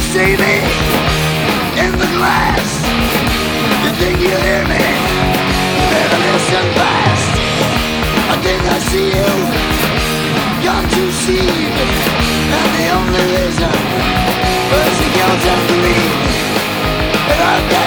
see me in the glass? You think you hear me? Better listen fast. I think I see you. Gone to seed, and the only reason was you can't greed. And I've got